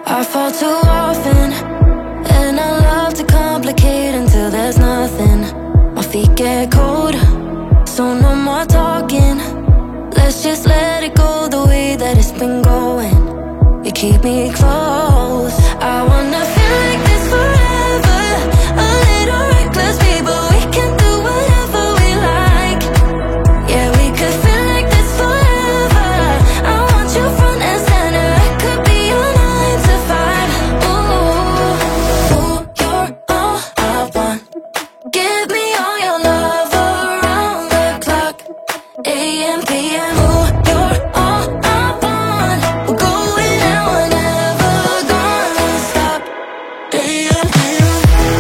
I fall too often, and I love to complicate until there's nothing. My feet get cold, so no more talking. Let's just let it go the way that it's been going. You keep me close. I wanna feel like this forever. A little reckless, baby, we can do whatever we like. Yeah, we could feel like this forever. I want you front and center. I could be your 9 to 5. Ooh, ooh, you're all I want. Give me all your love around the clock. AM, PM, ooh, you're all I want. We're going out, we're never gonna stop. AM, PM.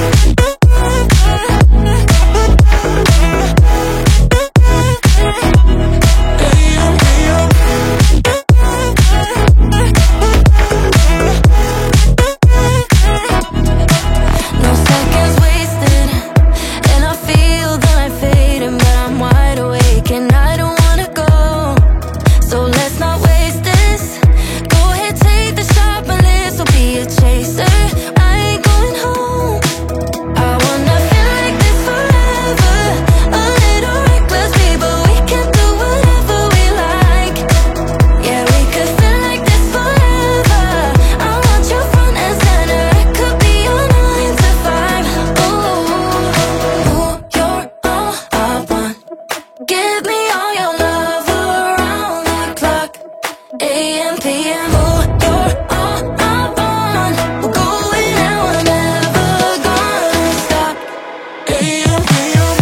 No seconds wasted, and I feel the light fading, but I'm wide awake and I don't wanna go. So let's not waste this. Go ahead, take the shot, my lips will be a chaser. I ain't going home. I wanna feel like this forever. A little reckless, baby, we can do whatever we like. Yeah, we could feel like this forever. I want you front and center. I could be your 9 to 5. Ooh, ooh, you're all I want. Give me all your love around the clock. AM, PM, ooh, you're all I want. We're going out, we're never gonna stop. AM, PM.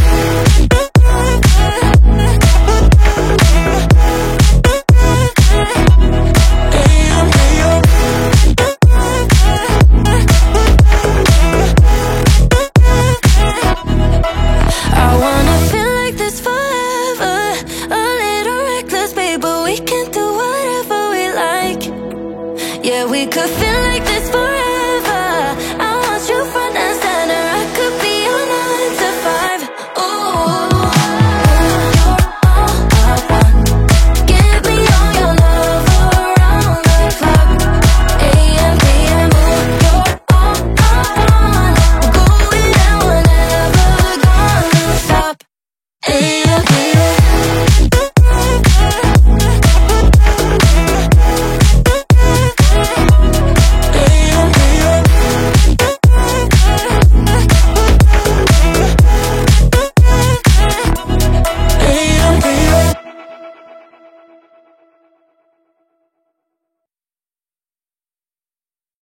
I wanna feel like this forever. A little reckless, baby, we can do whatever we like. Yeah, we could feel like